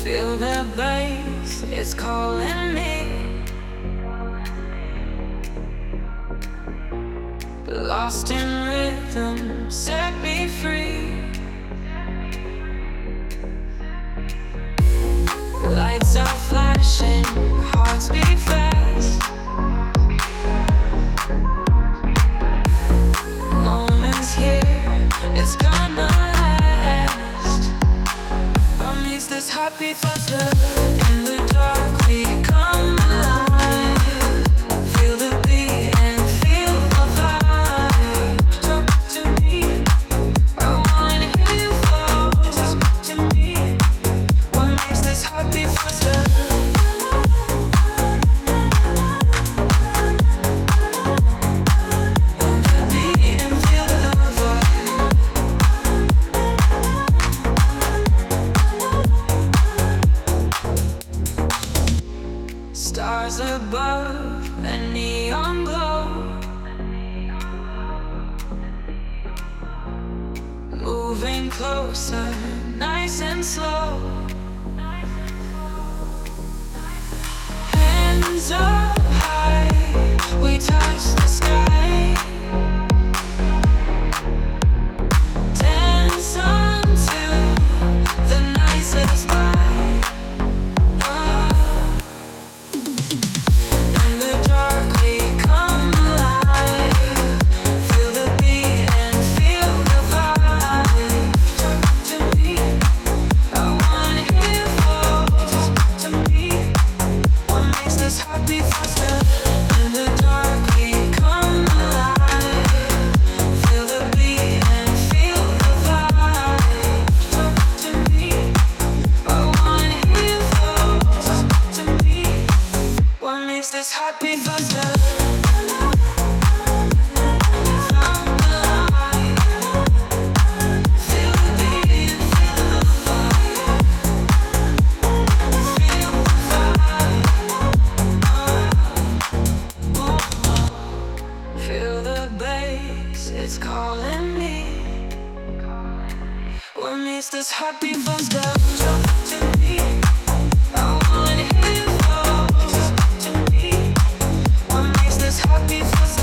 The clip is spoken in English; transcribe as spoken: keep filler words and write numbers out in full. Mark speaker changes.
Speaker 1: Feel the bass, it's calling me. Lost in rhythm, set me free. Lights are flashing, hearts beat fast. Moments here, it's gonna last. What makes this heartbeat faster? In the dark we come alive. Feel the beat and feel the vibe. Talk to me, I wanna hear you fall. Talk to me, what makes this heartbeat faster? Stars above, a neon glow. Moving closer, nice and slow. Hands up high, we touch the sky. Dance until the night says bye. This heartbeat faster. Feel the beat, feel the vibe. Feel the vibe. Feel the bass, it's calling me. What makes this heartbeat faster? Talk to me, I wanna hear you fall. Talk to me, what makes this heartbeat faster?